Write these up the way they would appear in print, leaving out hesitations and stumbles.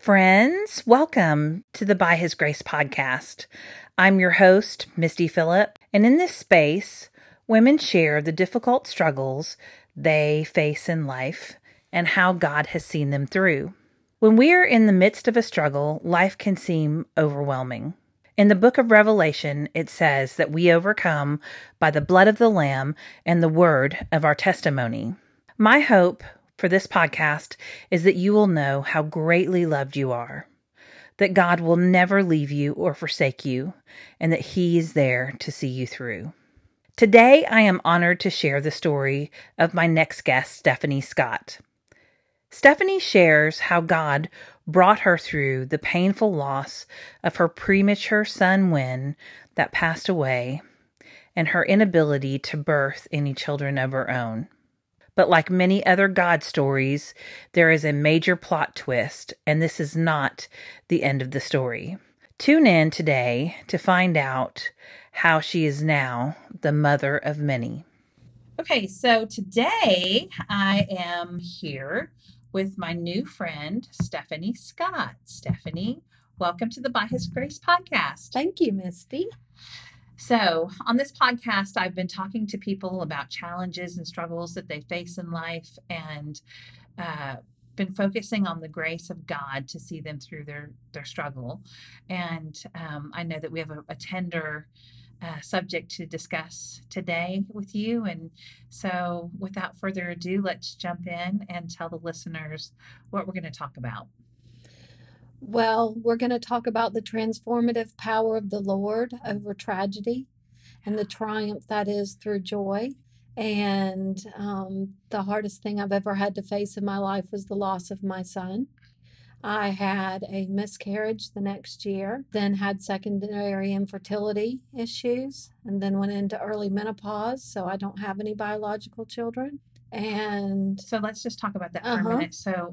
Friends, welcome to the By His Grace podcast. I'm your host, Misty Phillip, and in this space, women share the difficult struggles they face in life and how God has seen them through. When we are in the midst of a struggle, life can seem overwhelming. In the book of Revelation, it says that we overcome by the blood of the Lamb and the word of our testimony. My hope for this podcast is that you will know how greatly loved you are, that God will never leave you or forsake you, and that He is there to see you through. Today, I am honored to share the story of my next guest, Stephanie Scott. Stephanie shares how God brought her through the painful loss of her premature son, Wynn, that passed away, and her inability to birth any children of her own. But like many other God stories, there is a major plot twist, and this is not the end of the story. Tune in today to find out how she is now the mother of many. Okay, so today I am here with my new friend, Stephanie Scott. Stephanie, welcome to the By His Grace podcast. Thank you, Misty. So, on this podcast, I've been talking to people about challenges and struggles that they face in life and been focusing on the grace of God to see them through their struggle. And I know that we have a tender subject to discuss today with you. And so, without further ado, let's jump in and tell the listeners what we're going to talk about. Well, we're going to talk about the transformative power of the Lord over tragedy and the triumph that is through joy. And the hardest thing I've ever had to face in my life was the loss of my son. I had a miscarriage the next year, then had secondary infertility issues, and then went into early menopause. So I don't have any biological children. And so let's just talk about that for a minute. So,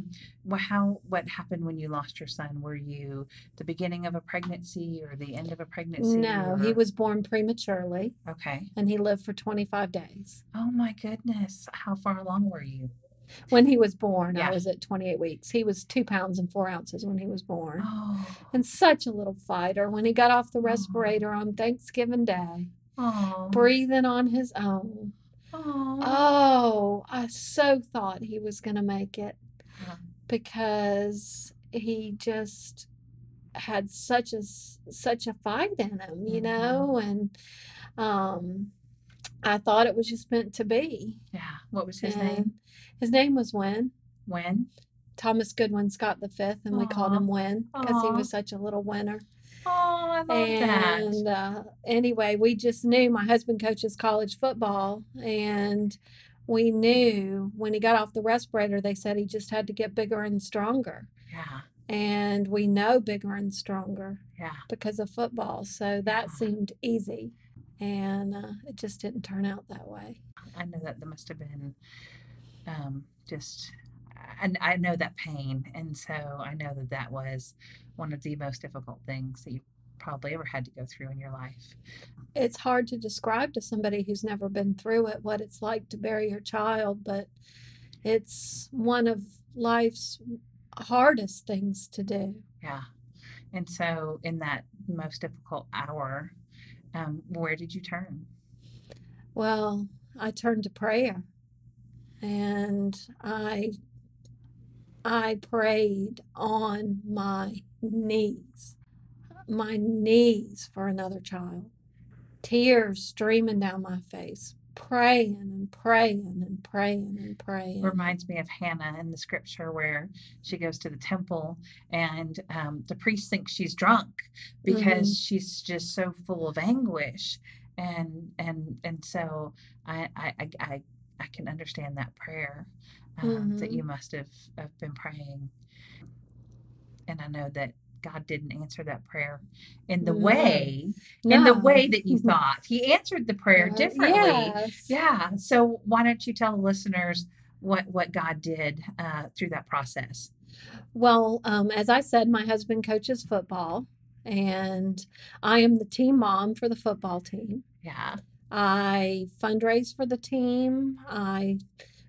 what happened when you lost your son? Were you the beginning of a pregnancy or the end of a pregnancy? No, he was born prematurely. Okay. And he lived for 25 days. Oh my goodness. How far along were you? When he was born, I was at 28 weeks. He was 2 pounds and 4 ounces when he was born. Oh. And such a little fighter. When he got off the respirator on Thanksgiving Day, breathing on his own. Oh, I so thought he was going to make it because he just had such a fight in him, you know, and I thought it was just meant to be. Yeah. What was his name? His name was Wynn. Wynn? Thomas Goodwin Scott V, and we called him Wynn because he was such a little winner. Oh, I love that. And anyway, we just knew my husband coaches college football, and we knew when he got off the respirator, they said he just had to get bigger and stronger. Yeah. And we know bigger and stronger because of football. So that seemed easy. And it just didn't turn out that way. I know that must have been and I know that pain. And so I know that was one of the most difficult things that you probably ever had to go through in your life. It's hard to describe to somebody who's never been through it what it's like to bury your child, but it's one of life's hardest things to do. Yeah. And so in that most difficult hour, where did you turn? Well, I turned to prayer, and I prayed on my knees for another child, tears streaming down my face, praying and praying and praying and praying. Reminds me of Hannah in the scripture where she goes to the temple and the priest thinks she's drunk because she's just so full of anguish, and so I can understand that prayer that you must have been praying, and I know that God didn't answer that prayer in the way that you thought. He answered the prayer differently. Yes. Yeah. So why don't you tell the listeners what God did through that process? Well, as I said, my husband coaches football, and I am the team mom for the football team. Yeah. I fundraise for the team. I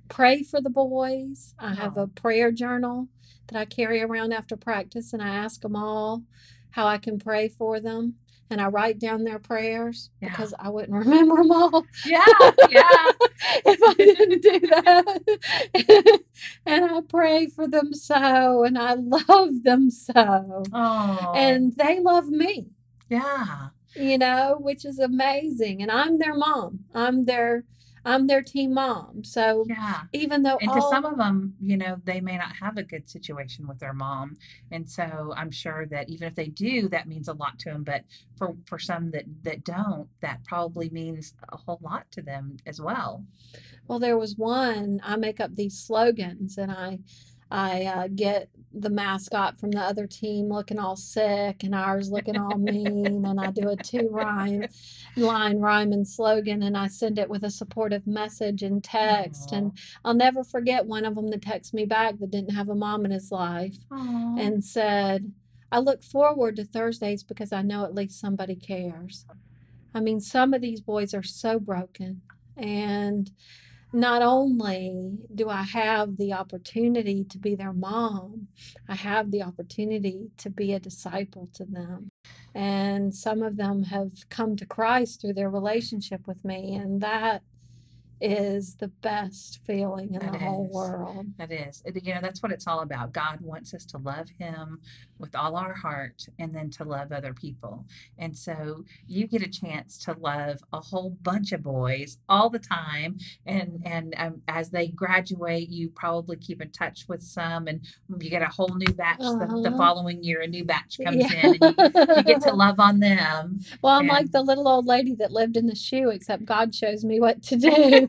pray for the boys. I have a Oh, prayer journal that I carry around after practice, and I ask them all how I can pray for them. And I write down their prayers yeah. because I wouldn't remember them all Yeah, yeah. if I didn't do that. And I pray for them so, and I love them so. Oh, And they love me, yeah. which is amazing. And I'm their mom. I'm their team mom. So Yeah. even though And to some all of them, they may not have a good situation with their mom. And so I'm sure that even if they do, that means a lot to them. But for some that don't, that probably means a whole lot to them as well. Well, there was one, I make up these slogans, and I get the mascot from the other team looking all sick and ours looking all mean, and I do a two line rhyme and slogan, and I send it with a supportive message and text. Oh, And I'll never forget one of them that texted me back that didn't have a mom in his life oh, and said, "I look forward to Thursdays because I know at least somebody cares." I mean, some of these boys are so broken. And not only do I have the opportunity to be their mom, I have the opportunity to be a disciple to them. And some of them have come to Christ through their relationship with me. And that is the best feeling in that the whole is. world. That is. That's what it's all about. God wants us to love Him with all our heart and then to love other people. And so you get a chance to love a whole bunch of boys all the time. And as they graduate, you probably keep in touch with some, and you get a whole new batch the Uh-huh. following year. A new batch comes Yeah. in, and you get to love on them. Well, I'm like And the little old lady that lived in the shoe, except God shows me what to do.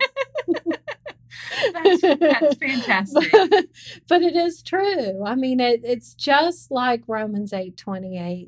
that's fantastic. But it is true. I mean, it's just like Romans 8:28.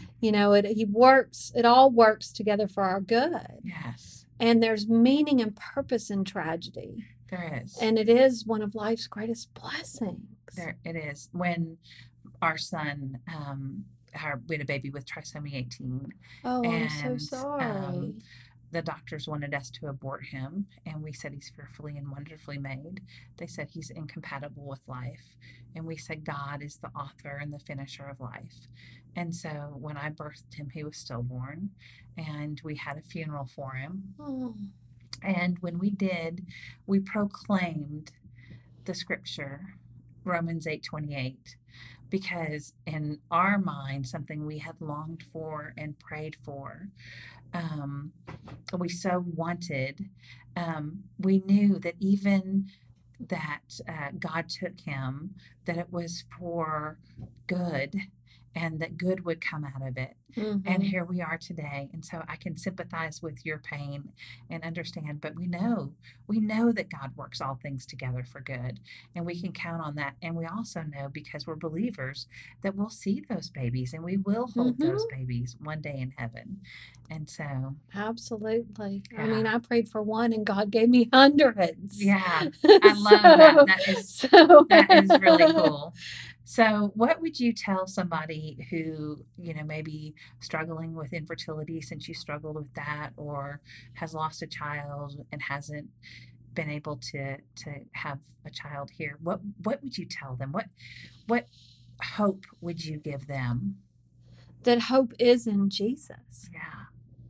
It all works together for our good. Yes, And there's meaning and purpose in tragedy. there is. And it is one of life's greatest blessings. There it is. When our son, we had a baby with trisomy 18, Oh, I'm so and sorry. the doctors wanted us to abort him, and we said he's fearfully and wonderfully made. They said he's incompatible with life, and we said God is the author and the finisher of life. And so when I birthed him, he was stillborn, and we had a funeral for him. Oh, And when we did, we proclaimed the scripture, Romans 8:28, because in our mind, something we had longed for and prayed for, um, we so wanted, we knew that even that God took him, that it was for good and that good would come out of it. And mm-hmm. here we are today. And so I can sympathize with your pain and understand, but we know that God works all things together for good, and we can count on that. And we also know, because we're believers, that we'll see those babies and we will hold those Mm-hmm. babies one day in heaven. And so, Absolutely. I yeah, mean, I prayed for one and God gave me hundreds. yeah, I love that. so, so That is really cool. So, what would you tell somebody who, maybe struggling with infertility, since you struggled with that, or has lost a child and hasn't been able to have a child here? What would you tell them? What hope would you give them? that hope is in Jesus, Yeah.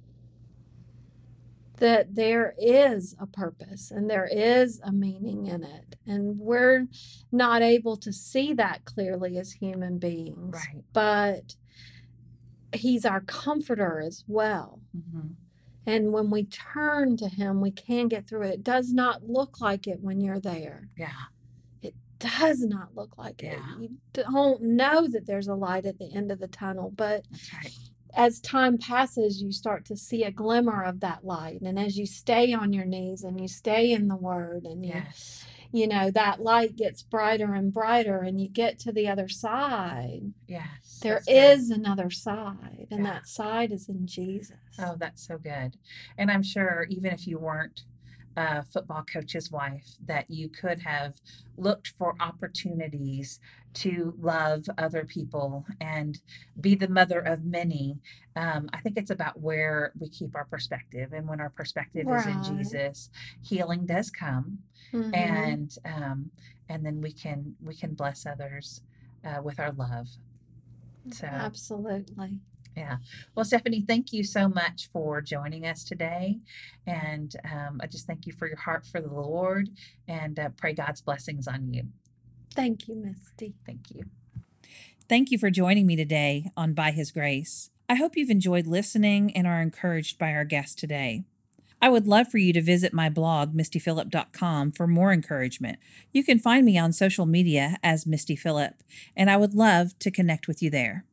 that there is a purpose and there is a meaning in it. And we're not able to see that clearly as human beings, Right. but He's our comforter as well. Mm-hmm. And when we turn to Him, we can get through it. It does not look like it when you're there. Yeah. It does not look like it. Yeah. You don't know that there's a light at the end of the tunnel, but That's right. as time passes, you start to see a glimmer of that light. And as you stay on your knees and you stay in the Word, and Yes. that light gets brighter and brighter, and you get to the other side. Yes. There That's good. is another side, and Yeah. that side is in Jesus. Oh, that's so good. And I'm sure even if you weren't a football coach's wife, that you could have looked for opportunities to love other people and be the mother of many. I think it's about where we keep our perspective, and when our perspective is in Right. Jesus, healing does come, Mm-hmm. and then we can bless others with our love. So Absolutely. yeah. Well, Stephanie, thank you so much for joining us today. And I just thank you for your heart for the Lord, and pray God's blessings on you. Thank you, Misty. Thank you. Thank you for joining me today on By His Grace. I hope you've enjoyed listening and are encouraged by our guest today. I would love for you to visit my blog, mistyphillip.com, for more encouragement. You can find me on social media as Misty Phillip, and I would love to connect with you there.